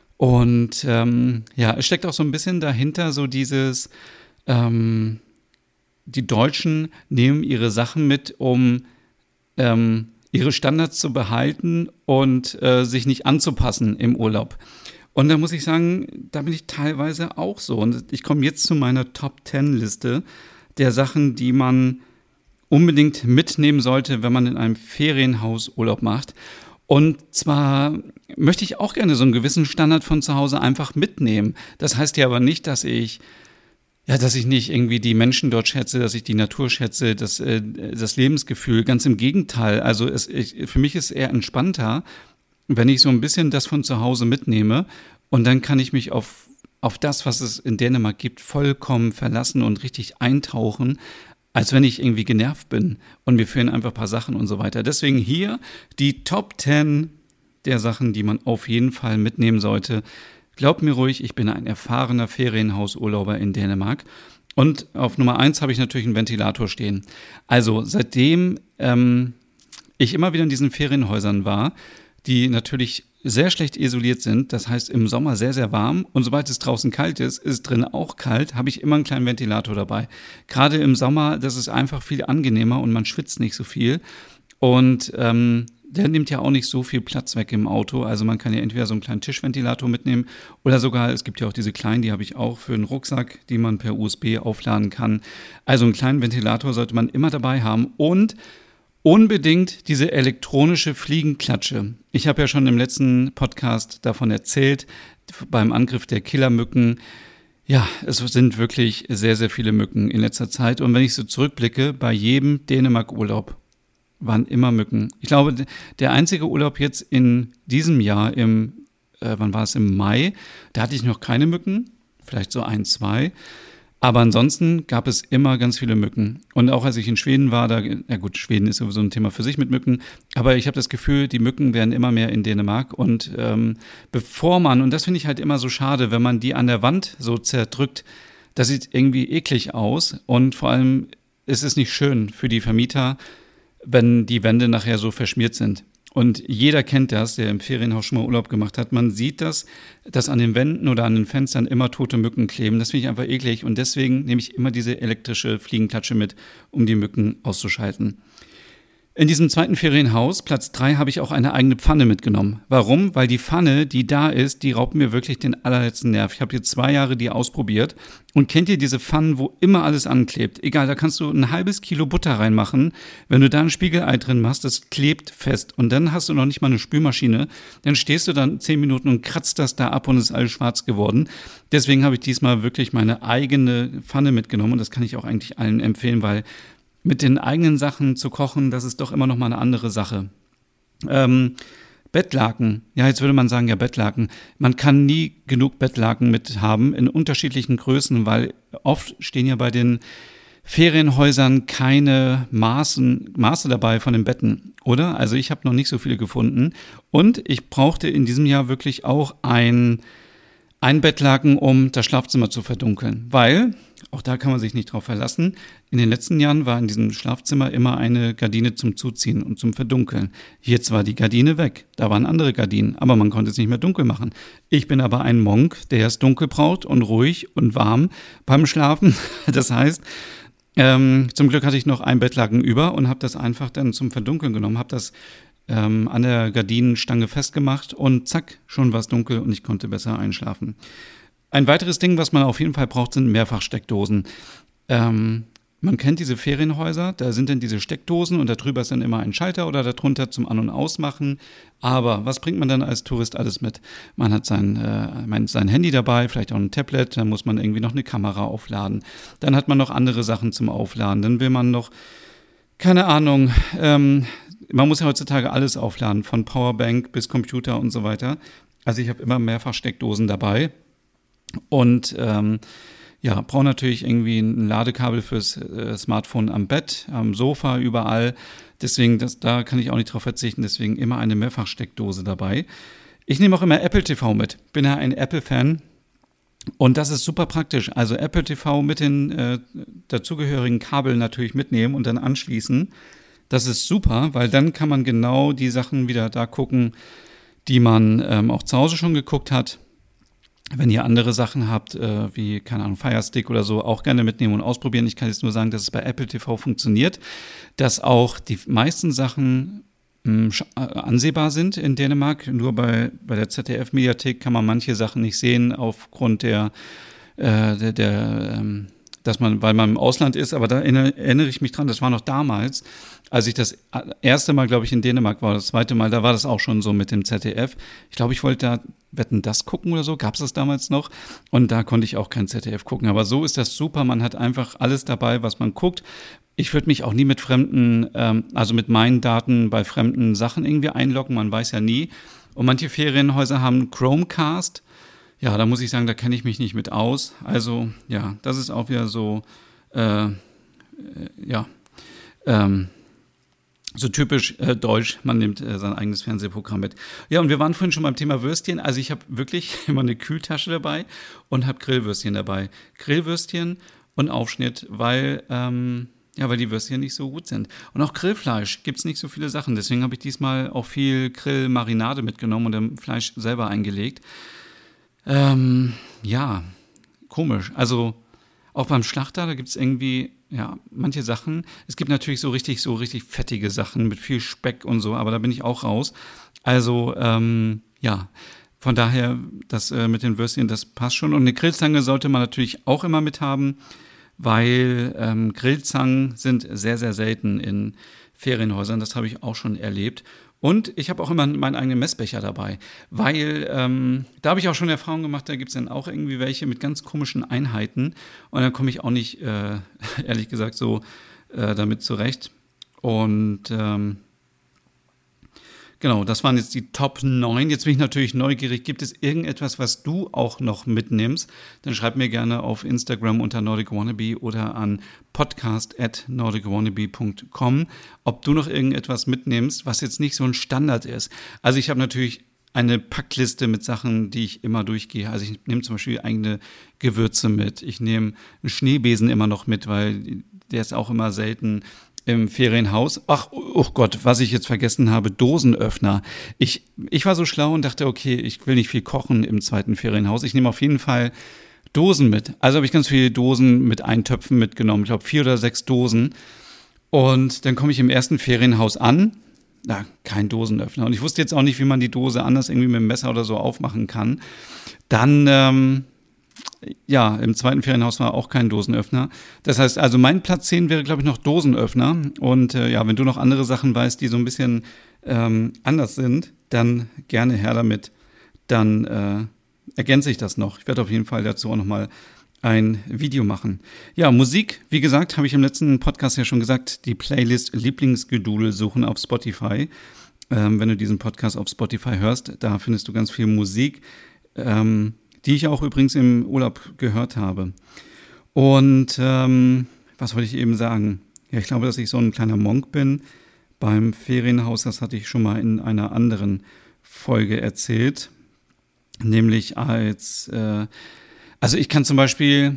Und ähm, ja, es steckt auch so ein bisschen dahinter so dieses, ähm, die Deutschen nehmen ihre Sachen mit, um ähm, ihre Standards zu behalten und äh, sich nicht anzupassen im Urlaub. Und da muss ich sagen, da bin ich teilweise auch so. Und ich komme jetzt zu meiner Top zehn Liste der Sachen, die man unbedingt mitnehmen sollte, wenn man in einem Ferienhaus Urlaub macht. Und zwar möchte ich auch gerne so einen gewissen Standard von zu Hause einfach mitnehmen. Das heißt ja aber nicht, dass ich Ja, dass ich nicht irgendwie die Menschen dort schätze, dass ich die Natur schätze, das, äh, das Lebensgefühl. Ganz im Gegenteil. Also es, ich, für mich ist es eher entspannter, wenn ich so ein bisschen das von zu Hause mitnehme und dann kann ich mich auf, auf das, was es in Dänemark gibt, vollkommen verlassen und richtig eintauchen, als wenn ich irgendwie genervt bin und mir fehlen einfach ein paar Sachen und so weiter. Deswegen hier die Top zehn der Sachen, die man auf jeden Fall mitnehmen sollte. Glaubt mir ruhig, ich bin ein erfahrener Ferienhausurlauber in Dänemark. Und auf Nummer eins habe ich natürlich einen Ventilator stehen. Also seitdem ähm, ich immer wieder in diesen Ferienhäusern war, die natürlich sehr schlecht isoliert sind, das heißt im Sommer sehr, sehr warm und sobald es draußen kalt ist, ist es drin auch kalt, habe ich immer einen kleinen Ventilator dabei. Gerade im Sommer, das ist einfach viel angenehmer und man schwitzt nicht so viel. Und ähm, der nimmt ja auch nicht so viel Platz weg im Auto. Also man kann ja entweder so einen kleinen Tischventilator mitnehmen oder sogar, es gibt ja auch diese kleinen, die habe ich auch für einen Rucksack, die man per U S B aufladen kann. Also einen kleinen Ventilator sollte man immer dabei haben und unbedingt diese elektronische Fliegenklatsche. Ich habe ja schon im letzten Podcast davon erzählt, beim Angriff der Killermücken. Ja, es sind wirklich sehr, sehr viele Mücken in letzter Zeit. Und wenn ich so zurückblicke, bei jedem Dänemark-Urlaub waren immer Mücken. Ich glaube, der einzige Urlaub jetzt in diesem Jahr, im, äh, wann war es, im Mai, da hatte ich noch keine Mücken, vielleicht so ein, zwei. Aber ansonsten gab es immer ganz viele Mücken. Und auch als ich in Schweden war, da, ja gut, Schweden ist sowieso ein Thema für sich mit Mücken, aber ich habe das Gefühl, die Mücken werden immer mehr in Dänemark. Und ähm, bevor man, und das finde ich halt immer so schade, wenn man die an der Wand so zerdrückt, das sieht irgendwie eklig aus. Und vor allem ist es nicht schön für die Vermieter, wenn die Wände nachher so verschmiert sind. Und jeder kennt das, der im Ferienhaus schon mal Urlaub gemacht hat. Man sieht das, dass an den Wänden oder an den Fenstern immer tote Mücken kleben. Das finde ich einfach eklig. Und deswegen nehme ich immer diese elektrische Fliegenklatsche mit, um die Mücken auszuschalten. In diesem zweiten Ferienhaus, Platz drei, habe ich auch eine eigene Pfanne mitgenommen. Warum? Weil die Pfanne, die da ist, die raubt mir wirklich den allerletzten Nerv. Ich habe jetzt zwei Jahre die ausprobiert. Und kennt ihr diese Pfannen, wo immer alles anklebt? Egal, da kannst du ein halbes Kilo Butter reinmachen. Wenn du da ein Spiegelei drin machst, das klebt fest. Und dann hast du noch nicht mal eine Spülmaschine. Dann stehst du dann zehn Minuten und kratzt das da ab und es ist alles schwarz geworden. Deswegen habe ich diesmal wirklich meine eigene Pfanne mitgenommen. Und das kann ich auch eigentlich allen empfehlen, weil mit den eigenen Sachen zu kochen, das ist doch immer noch mal eine andere Sache. Ähm, Bettlaken. Ja, jetzt würde man sagen, ja, Bettlaken. Man kann nie genug Bettlaken mit haben in unterschiedlichen Größen, weil oft stehen ja bei den Ferienhäusern keine Maßen, Maße dabei von den Betten, oder? Also ich habe noch nicht so viele gefunden. Und ich brauchte in diesem Jahr wirklich auch ein, ein Bettlaken, um das Schlafzimmer zu verdunkeln. Weil Auch da kann man sich nicht drauf verlassen. In den letzten Jahren war in diesem Schlafzimmer immer eine Gardine zum Zuziehen und zum Verdunkeln. Jetzt war die Gardine weg. Da waren andere Gardinen, aber man konnte es nicht mehr dunkel machen. Ich bin aber ein Monk, der es dunkel braucht und ruhig und warm beim Schlafen. Das heißt, ähm, zum Glück hatte ich noch ein Bettlaken über und habe das einfach dann zum Verdunkeln genommen, habe das ähm, an der Gardinenstange festgemacht und zack, schon war es dunkel und ich konnte besser einschlafen. Ein weiteres Ding, was man auf jeden Fall braucht, sind Mehrfachsteckdosen. Ähm, man kennt diese Ferienhäuser, da sind dann diese Steckdosen und darüber ist dann immer ein Schalter oder darunter zum An- und Ausmachen. Aber was bringt man dann als Tourist alles mit? Man hat sein, äh, sein Handy dabei, vielleicht auch ein Tablet, dann muss man irgendwie noch eine Kamera aufladen. Dann hat man noch andere Sachen zum Aufladen. Dann will man noch, keine Ahnung, ähm, man muss ja heutzutage alles aufladen, von Powerbank bis Computer und so weiter. Also ich habe immer Mehrfachsteckdosen dabei. Und ähm, ja, brauche natürlich irgendwie ein Ladekabel fürs äh, Smartphone am Bett, am Sofa, überall. Deswegen, das, da kann ich auch nicht drauf verzichten, deswegen immer eine Mehrfachsteckdose dabei. Ich nehme auch immer Apple T V mit, bin ja ein Apple-Fan und das ist super praktisch. Also Apple T V mit den äh, dazugehörigen Kabeln natürlich mitnehmen und dann anschließen. Das ist super, weil dann kann man genau die Sachen wieder da gucken, die man ähm, auch zu Hause schon geguckt hat. Wenn ihr andere Sachen habt, äh, wie, keine Ahnung, Fire Stick oder so, auch gerne mitnehmen und ausprobieren. Ich kann jetzt nur sagen, dass es bei Apple T V funktioniert, dass auch die meisten Sachen mh, äh, ansehbar sind in Dänemark. Nur bei, bei der Z D F-Mediathek kann man manche Sachen nicht sehen aufgrund der, äh, der, der ähm, dass man, weil man im Ausland ist, aber da erinnere ich mich dran, das war noch damals, als ich das erste Mal, glaube ich, in Dänemark war, das zweite Mal, da war das auch schon so mit dem Z D F. Ich glaube, ich wollte da Wetten, das gucken oder so, gab es das damals noch? Und da konnte ich auch kein Z D F gucken. Aber so ist das super, man hat einfach alles dabei, was man guckt. Ich würde mich auch nie mit fremden, ähm, also mit meinen Daten bei fremden Sachen irgendwie einloggen, man weiß ja nie. Und manche Ferienhäuser haben Chromecast. Ja, da muss ich sagen, da kenne ich mich nicht mit aus. Also ja, das ist auch wieder so, äh, äh, ja, ähm, so typisch äh, deutsch, man nimmt äh, sein eigenes Fernsehprogramm mit. Ja, und wir waren vorhin schon beim Thema Würstchen. Also ich habe wirklich immer eine Kühltasche dabei und habe Grillwürstchen dabei. Grillwürstchen und Aufschnitt, weil, ähm, ja, weil die Würstchen nicht so gut sind. Und auch Grillfleisch gibt es nicht so viele Sachen. Deswegen habe ich diesmal auch viel Grillmarinade mitgenommen und dem Fleisch selber eingelegt. Ähm, ja, komisch. Also auch beim Schlachter, da gibt es irgendwie, ja, manche Sachen. Es gibt natürlich so richtig, so richtig fettige Sachen mit viel Speck und so, aber da bin ich auch raus. Also, ähm, ja, von daher, das äh, mit den Würstchen, das passt schon. Und eine Grillzange sollte man natürlich auch immer mit haben, weil ähm, Grillzangen sind sehr, sehr selten in Ferienhäusern. Das habe ich auch schon erlebt. Und ich habe auch immer meinen eigenen Messbecher dabei, weil ähm, da habe ich auch schon Erfahrung gemacht, da gibt es dann auch irgendwie welche mit ganz komischen Einheiten und dann komme ich auch nicht, äh, ehrlich gesagt, so äh, damit zurecht. Und ähm, genau, das waren jetzt die Top neun. Jetzt bin ich natürlich neugierig, gibt es irgendetwas, was du auch noch mitnimmst? Dann schreib mir gerne auf Instagram unter Nordic Wannabe oder an podcast at nordic wannabe punkt com, ob du noch irgendetwas mitnimmst, was jetzt nicht so ein Standard ist. Also ich habe natürlich eine Packliste mit Sachen, die ich immer durchgehe. Also ich nehme zum Beispiel eigene Gewürze mit. Ich nehme einen Schneebesen immer noch mit, weil der ist auch immer selten im Ferienhaus. Ach, oh Gott, was ich jetzt vergessen habe, Dosenöffner. Ich, ich war so schlau und dachte, okay, ich will nicht viel kochen im zweiten Ferienhaus. Ich nehme auf jeden Fall Dosen mit. Also habe ich ganz viele Dosen mit Eintöpfen mitgenommen. Ich glaube, vier oder sechs Dosen. Und dann komme ich im ersten Ferienhaus an. Na, kein Dosenöffner. Und ich wusste jetzt auch nicht, wie man die Dose anders irgendwie mit dem Messer oder so aufmachen kann. Dann, ähm, ja, im zweiten Ferienhaus war auch kein Dosenöffner. Das heißt, also mein Platz zehn wäre, glaube ich, noch Dosenöffner. Und äh, ja, wenn du noch andere Sachen weißt, die so ein bisschen ähm, anders sind, dann gerne her damit. Dann äh, ergänze ich das noch. Ich werde auf jeden Fall dazu auch nochmal ein Video machen. Ja, Musik, wie gesagt, habe ich im letzten Podcast ja schon gesagt, die Playlist Lieblingsgedudel suchen auf Spotify. Ähm, wenn du diesen Podcast auf Spotify hörst, da findest du ganz viel Musik, ähm, die ich auch übrigens im Urlaub gehört habe. Und ähm, was wollte ich eben sagen? Ja, ich glaube, dass ich so ein kleiner Monk bin beim Ferienhaus. Das hatte ich schon mal in einer anderen Folge erzählt. Nämlich als, äh, also ich kann zum Beispiel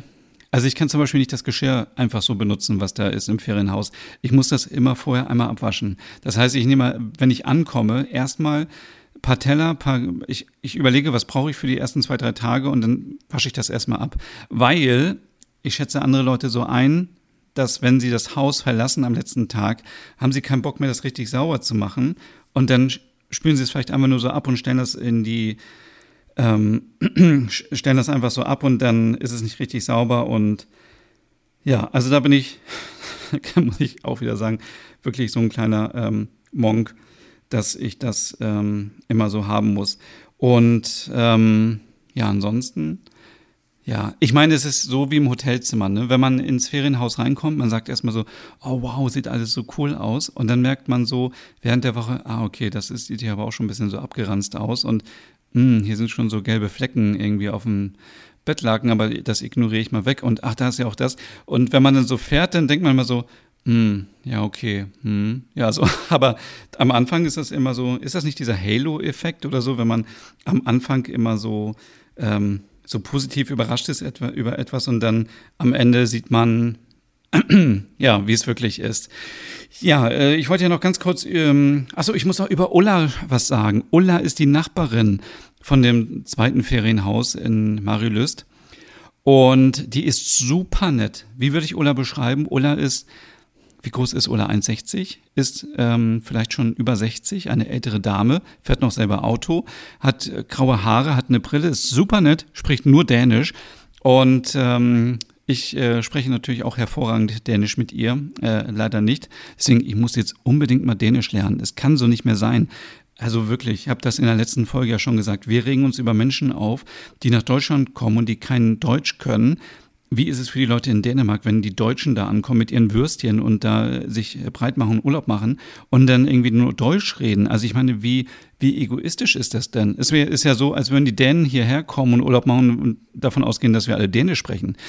Also ich kann zum Beispiel nicht das Geschirr einfach so benutzen, was da ist im Ferienhaus. Ich muss das immer vorher einmal abwaschen. Das heißt, ich nehme, wenn ich ankomme, erstmal ein paar Teller, paar, ich, ich überlege, was brauche ich für die ersten zwei, drei Tage und dann wasche ich das erstmal ab. Weil, ich schätze andere Leute so ein, dass wenn sie das Haus verlassen am letzten Tag, haben sie keinen Bock mehr, das richtig sauber zu machen. Und dann spülen sie es vielleicht einfach nur so ab und stellen das in die, ähm, stellen das einfach so ab und dann ist es nicht richtig sauber. Und ja, also da bin ich, muss ich auch wieder sagen, wirklich so ein kleiner ähm, Monk, dass ich das ähm, immer so haben muss. Und ähm, ja, ansonsten, ja, ich meine, es ist so wie im Hotelzimmer, ne? Wenn man ins Ferienhaus reinkommt, man sagt erstmal so, oh wow, sieht alles so cool aus. Und dann merkt man so während der Woche, ah okay, das ist, sieht hier aber auch schon ein bisschen so abgeranzt aus. Und mh, hier sind schon so gelbe Flecken irgendwie auf dem Bettlaken, aber das ignoriere ich mal weg. Und ach, da ist ja auch das. Und wenn man dann so fährt, dann denkt man immer so, hm, ja, okay, hm, ja, so, aber am Anfang ist das immer so, ist das nicht dieser Halo-Effekt oder so, wenn man am Anfang immer so, ähm, so positiv überrascht ist etwa, über etwas und dann am Ende sieht man, ja, wie es wirklich ist. Ja, äh, ich wollte ja noch ganz kurz, ähm, achso, ich muss auch über Ulla was sagen. Ulla ist die Nachbarin von dem zweiten Ferienhaus in Marielust und die ist super nett. Wie würde ich Ulla beschreiben? Ulla ist, wie groß ist Ulla? eins Komma sechzig, ist ähm, vielleicht schon über sechzig, eine ältere Dame, fährt noch selber Auto, hat äh, graue Haare, hat eine Brille, ist super nett, spricht nur Dänisch und ähm, ich äh, spreche natürlich auch hervorragend Dänisch mit ihr, äh, leider nicht. Deswegen, ich muss jetzt unbedingt mal Dänisch lernen. Es kann so nicht mehr sein. Also wirklich, ich habe das in der letzten Folge ja schon gesagt, wir regen uns über Menschen auf, die nach Deutschland kommen und die kein Deutsch können. Wie ist es für die Leute in Dänemark, wenn die Deutschen da ankommen mit ihren Würstchen und da sich breit machen, Urlaub machen und dann irgendwie nur Deutsch reden? Also ich meine, wie, wie egoistisch ist das denn? Es wär, ist ja so, als würden die Dänen hierher kommen und Urlaub machen und davon ausgehen, dass wir alle Dänisch sprechen.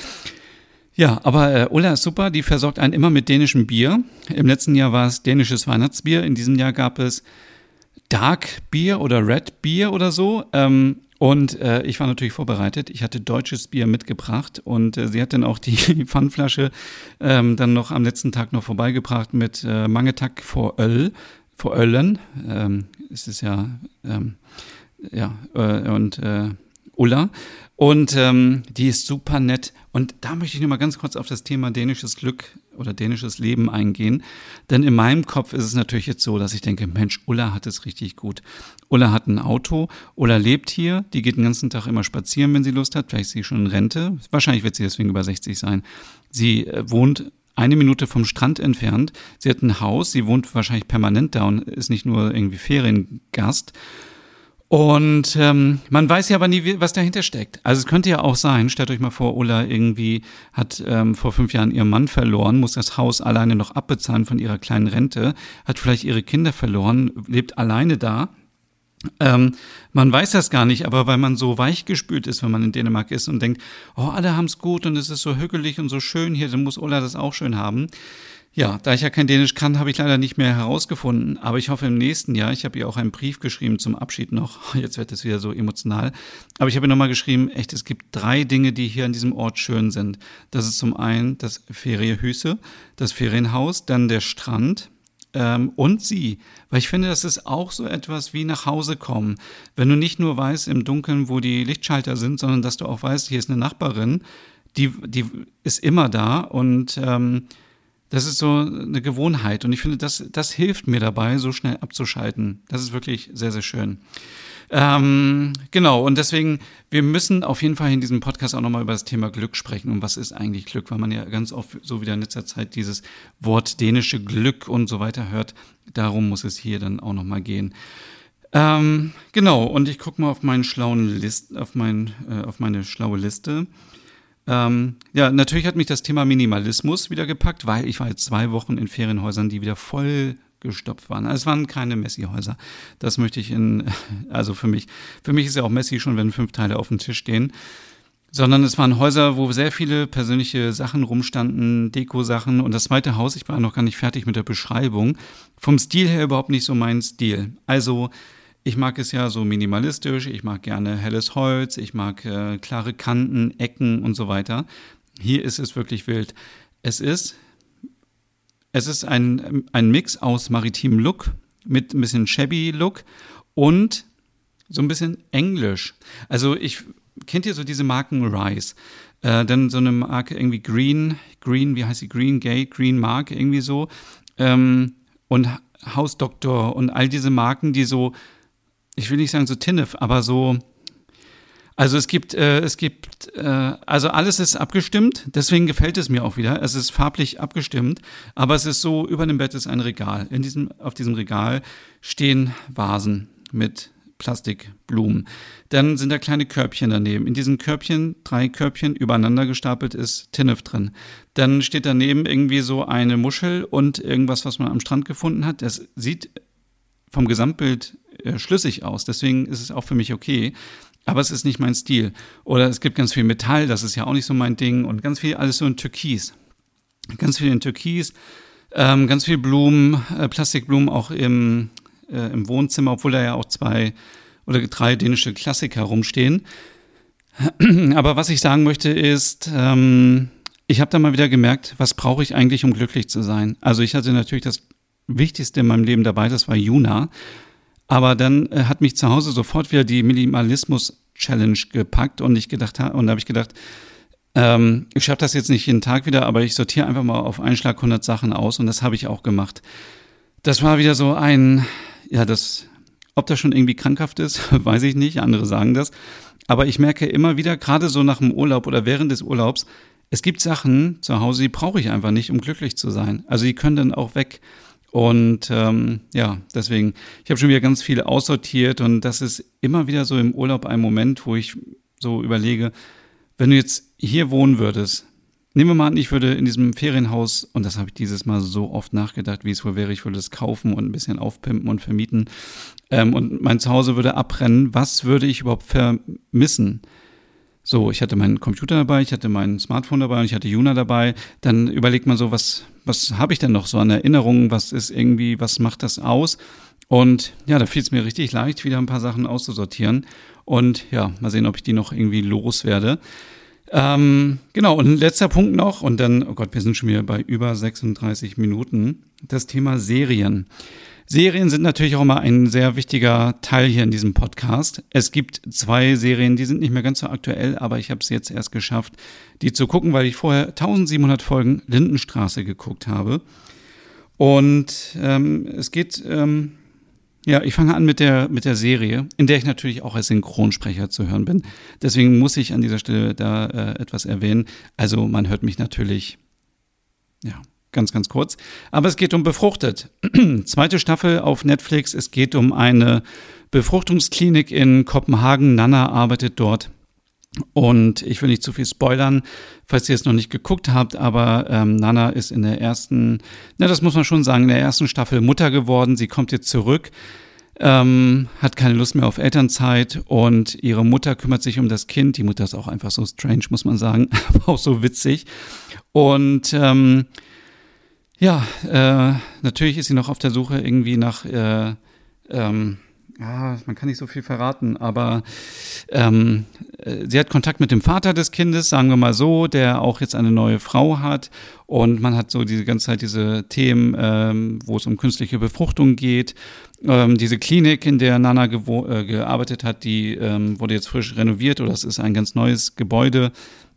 Ja, aber äh, Ulla ist super, die versorgt einen immer mit dänischem Bier. Im letzten Jahr war es dänisches Weihnachtsbier, in diesem Jahr gab es Dark Bier oder Red Bier oder so. Ähm, Und äh, ich war natürlich vorbereitet. Ich hatte deutsches Bier mitgebracht und äh, sie hat dann auch die Pfandflasche ähm, dann noch am letzten Tag noch vorbeigebracht mit äh, Mangetak vor Öl, vor Öllen. Ähm, es ist ja, ähm, ja, äh, und äh, Ulla. Und ähm, die ist super nett. Und da möchte ich nur mal ganz kurz auf das Thema dänisches Glück oder dänisches Leben eingehen. Denn in meinem Kopf ist es natürlich jetzt so, dass ich denke, Mensch, Ulla hat es richtig gut. Ulla hat ein Auto, Ulla lebt hier, die geht den ganzen Tag immer spazieren, wenn sie Lust hat. Vielleicht ist sie schon in Rente. Wahrscheinlich wird sie deswegen über sechzig sein. Sie äh, wohnt eine Minute vom Strand entfernt. Sie hat ein Haus, sie wohnt wahrscheinlich permanent da und ist nicht nur irgendwie Feriengast. Und ähm, man weiß ja aber nie, was dahinter steckt. Also es könnte ja auch sein, stellt euch mal vor, Ulla irgendwie hat ähm, vor fünf Jahren ihren Mann verloren, muss das Haus alleine noch abbezahlen von ihrer kleinen Rente, hat vielleicht ihre Kinder verloren, lebt alleine da. Ähm, man weiß das gar nicht, aber weil man so weichgespült ist, wenn man in Dänemark ist und denkt, oh, alle haben's gut und es ist so hügelig und so schön hier, dann muss Ulla das auch schön haben. Ja, da ich ja kein Dänisch kann, habe ich leider nicht mehr herausgefunden. Aber ich hoffe im nächsten Jahr, ich habe ihr auch einen Brief geschrieben zum Abschied noch. Jetzt wird es wieder so emotional. Aber ich habe ihr nochmal geschrieben, echt, es gibt drei Dinge, die hier an diesem Ort schön sind. Das ist zum einen das Feriehüse, das Ferienhaus, dann der Strand ähm, und sie. Weil ich finde, das ist auch so etwas wie nach Hause kommen. Wenn du nicht nur weißt im Dunkeln, wo die Lichtschalter sind, sondern dass du auch weißt, hier ist eine Nachbarin, die, die ist immer da und ähm, das ist so eine Gewohnheit und ich finde, das, das hilft mir dabei, so schnell abzuschalten. Das ist wirklich sehr, sehr schön. Ähm, genau, und deswegen, wir müssen auf jeden Fall in diesem Podcast auch nochmal über das Thema Glück sprechen. Und was ist eigentlich Glück? Weil man ja ganz oft so wieder in letzter Zeit dieses Wort dänische Glück und so weiter hört. Darum muss es hier dann auch nochmal gehen. Ähm, genau, und ich gucke mal auf meinen schlauen List, auf, mein, äh, auf meine schlaue Liste. Ähm, ja, natürlich hat mich das Thema Minimalismus wieder gepackt, weil ich war jetzt zwei Wochen in Ferienhäusern, die wieder voll gestopft waren. Also es waren keine Messi-Häuser. Das möchte ich in, also für mich, für mich ist ja auch Messi schon, wenn fünf Teile auf dem Tisch stehen. Sondern es waren Häuser, wo sehr viele persönliche Sachen rumstanden, Deko-Sachen. Und das zweite Haus, ich war noch gar nicht fertig mit der Beschreibung, vom Stil her überhaupt nicht so mein Stil. Also ich mag es ja so minimalistisch, ich mag gerne helles Holz, ich mag äh, klare Kanten, Ecken und so weiter. hier ist es wirklich wild. Es ist, es ist ein, ein Mix aus maritimem Look mit ein bisschen shabby Look und so ein bisschen Englisch. Also ich, kennt ihr so diese Marken Rise? Äh, dann so eine Marke irgendwie Green, Green, wie heißt die? Green Gate, Green Mark, irgendwie so. Ähm, und Hausdoktor und all diese Marken, die so, ich will nicht sagen so Tinnef, aber so, also es gibt, äh, es gibt, äh, also alles ist abgestimmt, deswegen gefällt es mir auch wieder. Es ist farblich abgestimmt, aber es ist so, über dem Bett ist ein Regal. In diesem, auf diesem Regal stehen Vasen mit Plastikblumen. Dann sind da kleine Körbchen daneben. In diesen Körbchen, drei Körbchen übereinander gestapelt, ist Tinnef drin. Dann steht daneben irgendwie so eine Muschel und irgendwas, was man am Strand gefunden hat. Das sieht vom Gesamtbild äh, schlüssig aus. Deswegen ist es auch für mich okay. Aber es ist nicht mein Stil. Oder es gibt ganz viel Metall, das ist ja auch nicht so mein Ding. Und ganz viel, alles so in Türkis. Ganz viel in Türkis. Ähm, ganz viel Blumen, äh, Plastikblumen auch im Äh, im Wohnzimmer, obwohl da ja auch zwei oder drei dänische Klassiker rumstehen. Aber was ich sagen möchte ist, ähm, ich habe da mal wieder gemerkt, was brauche ich eigentlich, um glücklich zu sein? Also ich hatte natürlich das Wichtigste in meinem Leben dabei, das war Juna. Aber dann äh, hat mich zu Hause sofort wieder die Minimalismus-Challenge gepackt und ich gedacht, und da habe ich gedacht, ähm, ich schaffe das jetzt nicht jeden Tag wieder, aber ich sortiere einfach mal auf einen Schlag hundert Sachen aus und das habe ich auch gemacht. Das war wieder so ein, ja, das, ob das schon irgendwie krankhaft ist, weiß ich nicht, andere sagen das. Aber ich merke immer wieder, gerade so nach dem Urlaub oder während des Urlaubs, es gibt Sachen zu Hause, die brauche ich einfach nicht, um glücklich zu sein. Also die können dann auch weg. Und ähm, ja, deswegen, ich habe schon wieder ganz viel aussortiert und das ist immer wieder so im Urlaub ein Moment, wo ich so überlege, wenn du jetzt hier wohnen würdest, nehmen wir mal an, ich würde in diesem Ferienhaus, und das habe ich dieses Mal so oft nachgedacht, wie es wohl wäre, ich würde es kaufen und ein bisschen aufpimpen und vermieten ähm, und mein Zuhause würde abbrennen. Was würde ich überhaupt vermissen? So, ich hatte meinen Computer dabei, ich hatte mein Smartphone dabei und ich hatte Juna dabei. Dann überlegt man so, was, was habe ich denn noch so an Erinnerungen? Was ist irgendwie, was macht das aus? Und ja, da fiel es mir richtig leicht, wieder ein paar Sachen auszusortieren. Und ja, mal sehen, ob ich die noch irgendwie loswerde. Ähm, genau, und ein letzter Punkt noch, und dann, oh Gott, wir sind schon wieder bei über sechsunddreißig Minuten, das Thema Serien. Serien sind natürlich auch immer ein sehr wichtiger Teil hier in diesem Podcast. Es gibt zwei Serien, die sind nicht mehr ganz so aktuell, aber ich habe es jetzt erst geschafft, die zu gucken, weil ich vorher eintausendsiebenhundert Folgen Lindenstraße geguckt habe. Und ähm, es geht... Ähm, Ja, ich fange an mit der, mit der Serie, in der ich natürlich auch als Synchronsprecher zu hören bin. Deswegen muss ich an dieser Stelle da äh, etwas erwähnen. Also man hört mich natürlich, ja, ganz, ganz kurz. Aber es geht um Befruchtet. Zweite Staffel auf Netflix. Es geht um eine Befruchtungsklinik in Kopenhagen. Nana arbeitet dort. Und ich will nicht zu viel spoilern, falls ihr es noch nicht geguckt habt, aber ähm, Nana ist in der ersten, na das muss man schon sagen, in der ersten Staffel Mutter geworden. Sie kommt jetzt zurück, ähm, hat keine Lust mehr auf Elternzeit und ihre Mutter kümmert sich um das Kind. Die Mutter ist auch einfach so strange, muss man sagen, aber auch so witzig. Und ähm, ja, äh, natürlich ist sie noch auf der Suche irgendwie nach äh, ähm, ja, man kann nicht so viel verraten, aber ähm, sie hat Kontakt mit dem Vater des Kindes, sagen wir mal so, der auch jetzt eine neue Frau hat und man hat so diese ganze Zeit diese Themen, ähm, wo es um künstliche Befruchtung geht. Ähm, diese Klinik, in der Nana gewo- äh, gearbeitet hat, die ähm, wurde jetzt frisch renoviert oder es ist ein ganz neues Gebäude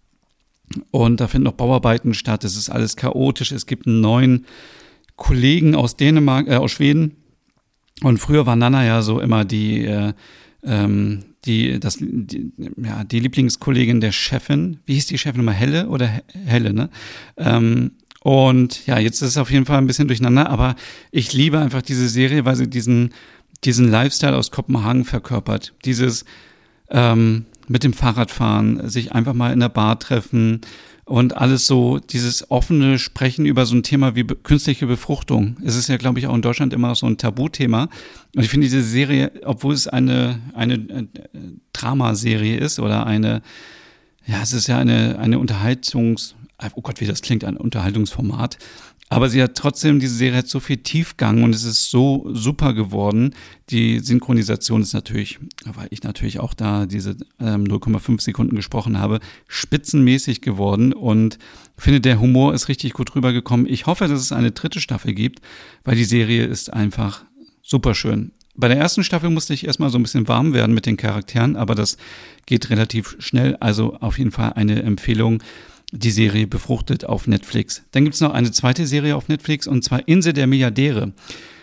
und da finden noch Bauarbeiten statt. Es ist alles chaotisch. Es gibt einen neuen Kollegen aus Dänemark, äh, aus Schweden. Und früher war Nana ja so immer die, äh, ähm, die, das, die, ja, die Lieblingskollegin der Chefin. Wie hieß die Chefin nochmal? Helle oder Helle, ne? Ähm, und ja, jetzt ist es auf jeden Fall ein bisschen durcheinander, aber ich liebe einfach diese Serie, weil sie diesen, diesen Lifestyle aus Kopenhagen verkörpert. Dieses ähm, mit dem Fahrradfahren, sich einfach mal in der Bar treffen, und alles so, dieses offene Sprechen über so ein Thema wie be- künstliche Befruchtung. Es ist ja, glaube ich, auch in Deutschland immer noch so ein Tabuthema. Und ich finde diese Serie, obwohl es eine, eine äh, Dramaserie ist oder eine, ja, es ist ja eine, eine Unterhaltungs-, oh Gott, wie das klingt, ein Unterhaltungsformat. Aber sie hat trotzdem, diese Serie hat so viel Tiefgang und es ist so super geworden. Die Synchronisation ist natürlich, weil ich natürlich auch da diese ähm, null Komma fünf Sekunden gesprochen habe, spitzenmäßig geworden und finde, der Humor ist richtig gut rübergekommen. Ich hoffe, dass es eine dritte Staffel gibt, weil die Serie ist einfach super schön. Bei der ersten Staffel musste ich erstmal so ein bisschen warm werden mit den Charakteren, aber das geht relativ schnell. Also auf jeden Fall eine Empfehlung. Die Serie Befruchtet auf Netflix. Dann gibt es noch eine zweite Serie auf Netflix und zwar Insel der Milliardäre.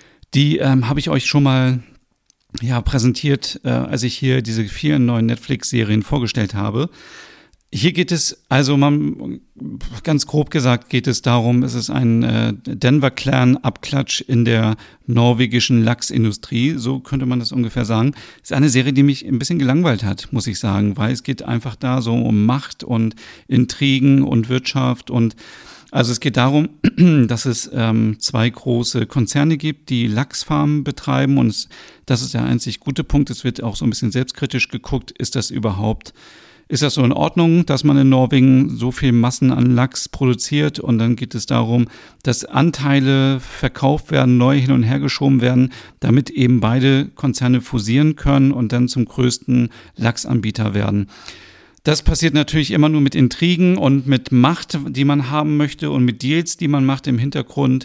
Die ähm, habe ich euch schon mal ja, präsentiert, äh, als ich hier diese vier neuen Netflix-Serien vorgestellt habe. Hier geht es, also man, ganz grob gesagt geht es darum, es ist ein äh, Denver-Clan-Abklatsch in der norwegischen Lachsindustrie, so könnte man das ungefähr sagen. Es ist eine Serie, die mich ein bisschen gelangweilt hat, muss ich sagen, weil es geht einfach da so um Macht und Intrigen und Wirtschaft und also es geht darum, dass es ähm, zwei große Konzerne gibt, die Lachsfarmen betreiben und es, das ist der einzig gute Punkt. Es wird auch so ein bisschen selbstkritisch geguckt, ist das überhaupt Ist das so in Ordnung, dass man in Norwegen so viel Massen an Lachs produziert? Und dann geht es darum, dass Anteile verkauft werden, neu hin und her geschoben werden, damit eben beide Konzerne fusieren können und dann zum größten Lachsanbieter werden. Das passiert natürlich immer nur mit Intrigen und mit Macht, die man haben möchte und mit Deals, die man macht im Hintergrund.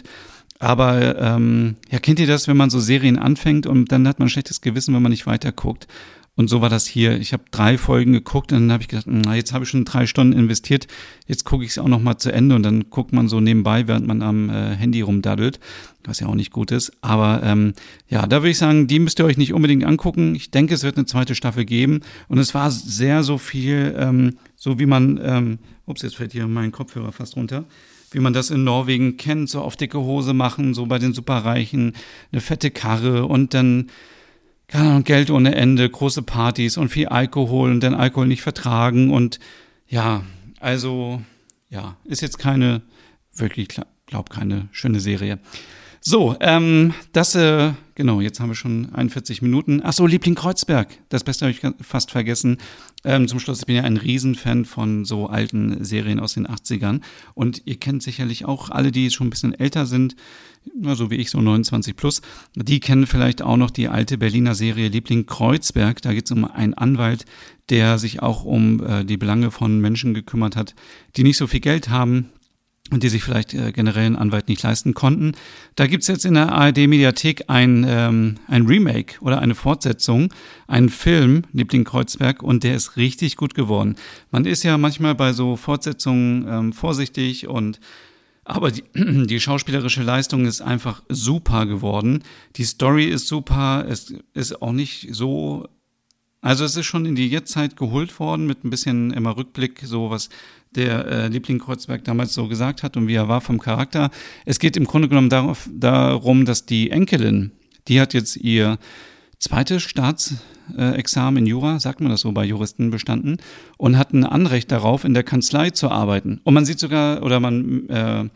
Aber ähm, ja, kennt ihr das, wenn man so Serien anfängt und dann hat man ein schlechtes Gewissen, wenn man nicht weiter guckt? Und so war das hier. Ich habe drei Folgen geguckt und dann habe ich gedacht, na, jetzt habe ich schon drei Stunden investiert, jetzt gucke ich es auch noch mal zu Ende und dann guckt man so nebenbei, während man am äh, Handy rumdaddelt, was ja auch nicht gut ist. Aber ähm, ja, da würde ich sagen, die müsst ihr euch nicht unbedingt angucken. Ich denke, es wird eine zweite Staffel geben und es war sehr so viel, ähm, so wie man, ähm, ups, jetzt fällt hier mein Kopfhörer fast runter, wie man das in Norwegen kennt, so auf dicke Hose machen, so bei den Superreichen, eine fette Karre und dann keine Ahnung, Geld ohne Ende, große Partys und viel Alkohol und dann Alkohol nicht vertragen und ja, also ja, ist jetzt keine, wirklich, glaub keine schöne Serie. So, ähm, das, äh, genau, jetzt haben wir schon einundvierzig Minuten. Ach so, Liebling Kreuzberg, das Beste habe ich fast vergessen. Ähm, zum Schluss, ich bin ja ein Riesenfan von so alten Serien aus den achtzigern und ihr kennt sicherlich auch alle, die schon ein bisschen älter sind, so wie ich, so neunundzwanzig plus, die kennen vielleicht auch noch die alte Berliner Serie Liebling Kreuzberg. Da geht es um einen Anwalt, der sich auch um äh, die Belange von Menschen gekümmert hat, die nicht so viel Geld haben und die sich vielleicht äh, generell einen Anwalt nicht leisten konnten. Da gibt's jetzt in der A R D-Mediathek ein, ähm, ein Remake oder eine Fortsetzung, einen Film, Liebling Kreuzberg, und der ist richtig gut geworden. Man ist ja manchmal bei so Fortsetzungen ähm, vorsichtig und aber die, die schauspielerische Leistung ist einfach super geworden. Die Story ist super, es ist auch nicht so, also es ist schon in die Jetztzeit geholt worden mit ein bisschen immer Rückblick, so was der äh, Liebling Kreuzberg damals so gesagt hat und wie er war vom Charakter. Es geht im Grunde genommen darauf, darum, dass die Enkelin, die hat jetzt ihr zweites Staatsexamen in Jura, sagt man das so bei Juristen, bestanden und hat ein Anrecht darauf, in der Kanzlei zu arbeiten. Und man sieht sogar, oder man, äh,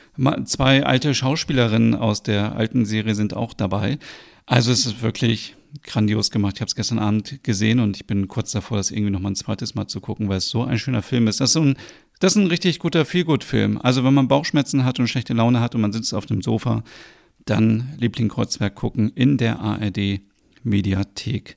zwei alte Schauspielerinnen aus der alten Serie sind auch dabei. Also es ist wirklich grandios gemacht. Ich habe es gestern Abend gesehen und ich bin kurz davor, das irgendwie nochmal ein zweites Mal zu gucken, weil es so ein schöner Film ist. Das ist so ein, das ist ein richtig guter Feelgood-Film. Also wenn man Bauchschmerzen hat und schlechte Laune hat und man sitzt auf dem Sofa, dann Liebling Kreuzberg gucken in der A R D Mediathek.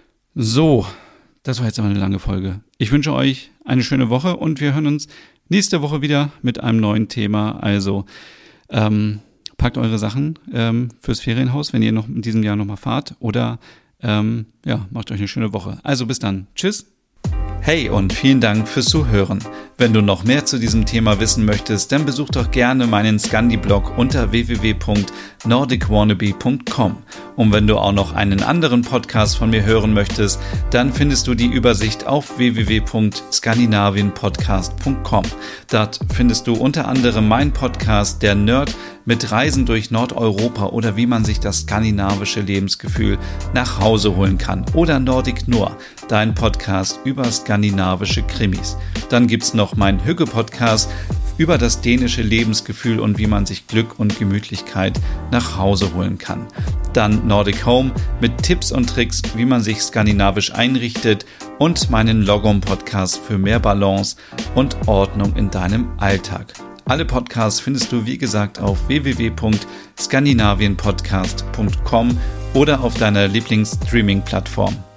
So, das war jetzt aber eine lange Folge. Ich wünsche euch eine schöne Woche und wir hören uns nächste Woche wieder mit einem neuen Thema. Also ähm, packt eure Sachen ähm, fürs Ferienhaus, wenn ihr noch in diesem Jahr nochmal fahrt oder ähm, ja, macht euch eine schöne Woche. Also bis dann. Tschüss. Hey und vielen Dank fürs Zuhören. Wenn du noch mehr zu diesem Thema wissen möchtest, dann besuch doch gerne meinen Scandi-Blog unter w w w punkt nordic wannabe punkt com. Und wenn du auch noch einen anderen Podcast von mir hören möchtest, dann findest du die Übersicht auf w w w punkt skandinavien podcast punkt com. Dort findest du unter anderem meinen Podcast Der Nerd mit Reisen durch Nordeuropa oder wie man sich das skandinavische Lebensgefühl nach Hause holen kann. Oder Nordic Noir, dein Podcast über skandinavische Krimis. Dann gibt's noch meinen Hügge-Podcast über das dänische Lebensgefühl und wie man sich Glück und Gemütlichkeit nach Hause holen kann. Dann Nordic Home mit Tipps und Tricks, wie man sich skandinavisch einrichtet und meinen Logom-Podcast für mehr Balance und Ordnung in deinem Alltag. Alle Podcasts findest du, wie gesagt, auf w w w punkt skandinavienpodcast punkt com oder auf deiner Lieblingsstreaming-Plattform.